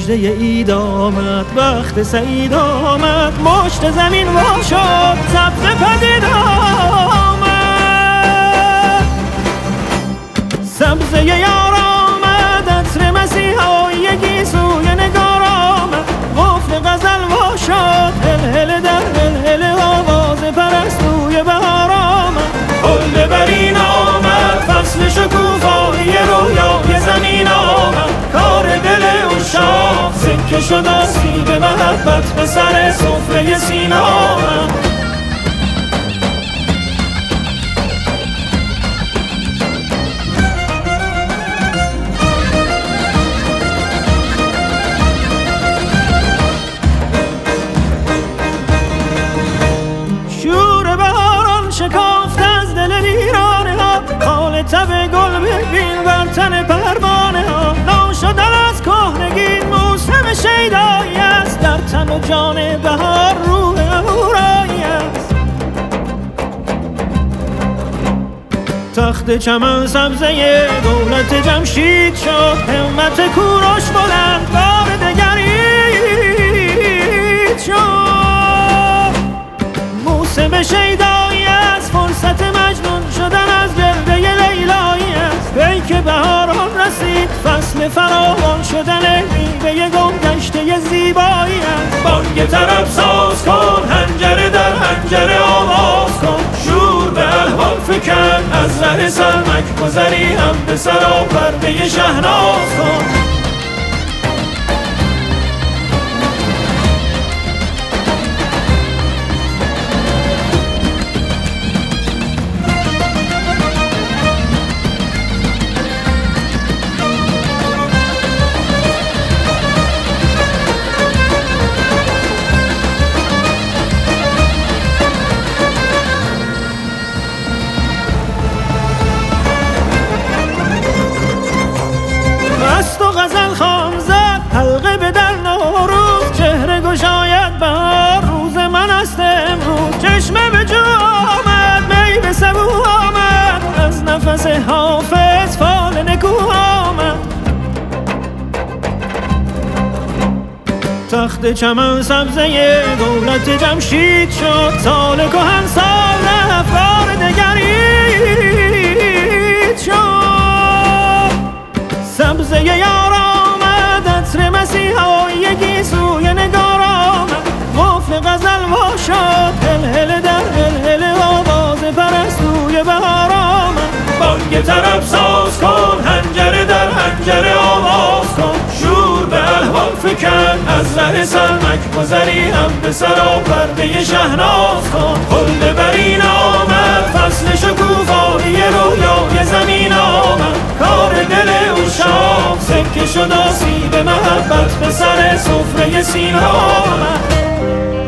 مژده عید آمد، وقت سعید آمد، مشت زمین وا شد، سبز پدید آمد. سبزه یار آمد، عطر مسیحایی گیسوی نگار آمد، قفل غزل وا شد، هل در هل آواز پرستوی بهار آمد. حل برین آمد، فصل شکوفایی رویای زمین آمد، کار دل عشاق سکه شد آسیب محبت به سر سفره سینه آمد. شور بهاران شکافت از دل ویرانه ها، خال تب گل ببین بر تن پروانه ها. ناشدن از کهنگی موسم شیدایی است، در تن و جان بهار روح اهورایی است. تخت چمن سبزه دولت جمشید شد، همت کوروش بلند بار دگرید شد. موسم شیدایی است، فرصت مجنون شدن از گرده لیلایی است. پیک بهاران رسید، فصل فراوان شدن میوه گم گشته زیبایی است. بانگ طرب ساز کن، حنجره در حنجره آواز کن، شور به الحان فکن، از ره سرمک گذری هم به سرا پرده شهناز کن. غزل خان زد حلقه به در نوروز، چهره گشاید بهار روز من است امروز. چشمه به جو آمد، می به سبو آمد، از نفس حافظ فال نکو آمد. تخت چمن سبزه دولت جمشید شد، سال کهن سال رفت بار دگرید شد. سبزه یار آمد، عطر مسیحایی گیسوی نگار آمد، قفل غزل وا شد، هل در هل آواز پرستوی بهار آمد. بانگ طرب ساز کن، حنجره در حنجره آواز کن، شور به الحان فکن، از ره سرمک گذری هم به سرا پرده شهناز کن. حل برین آمد، فصل شکوفایی رویای زمین آمد، کار دل عشاق سکه شد آسیب محبت به سر سفره سینه آمد.